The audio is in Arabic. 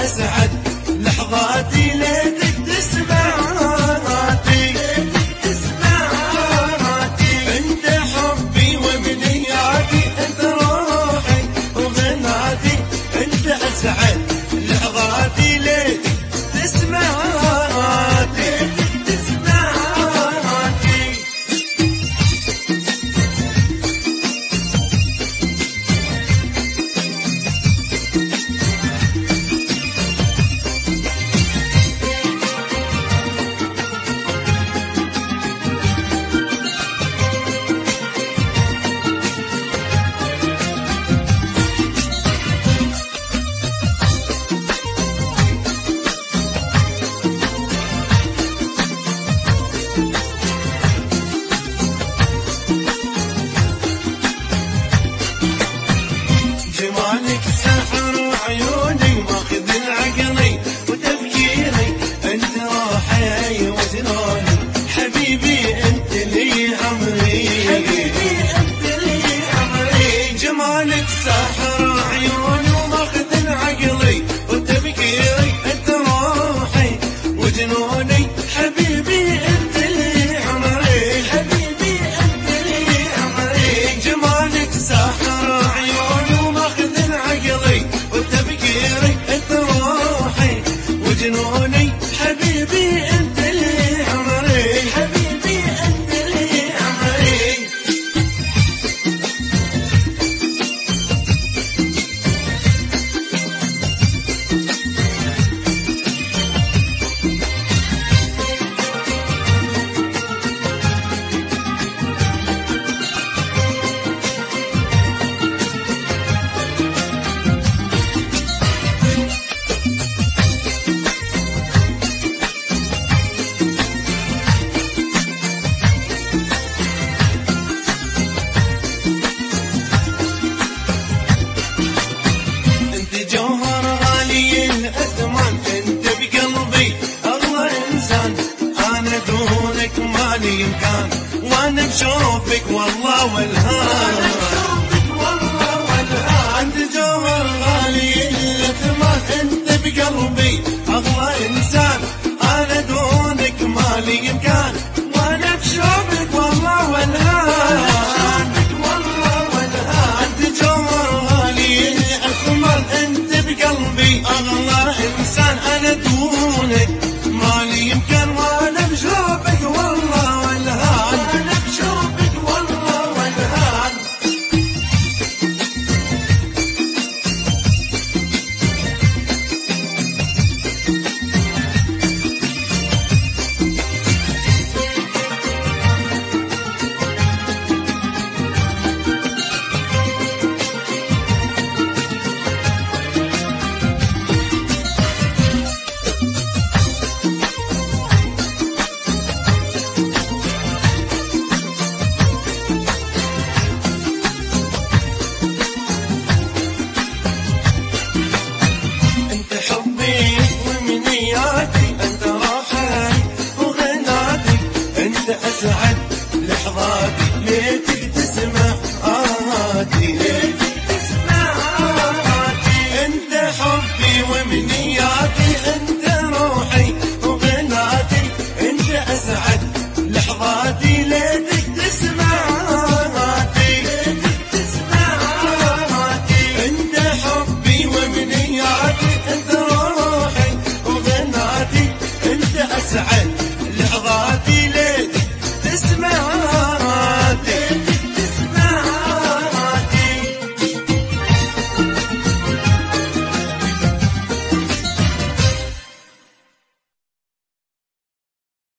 أسعد لحظاتي ليتك تسمعاتي انت حبي وبنياتي انت روحي وغناتي انت أسعد لحظاتي ليتك تسمعاتي جمالك سحر عيوني ماخذ عقلي وتفكيري انت روحي وجنوني حبيبي انت لي عمري جمالك سحر عيوني وماخذ عقلي وتفكيري انت روحي وجنوني حبيبي انت لي عمري جمالك سحر عيوني وجنوني حبيبي انت لي عمري جوهر غالي الأثمان انت بقلبي اغلى انسان انا دونك مالي مكان وانا بشوفك والله والهان انت جوهر غالي الأثمان انت بقلبي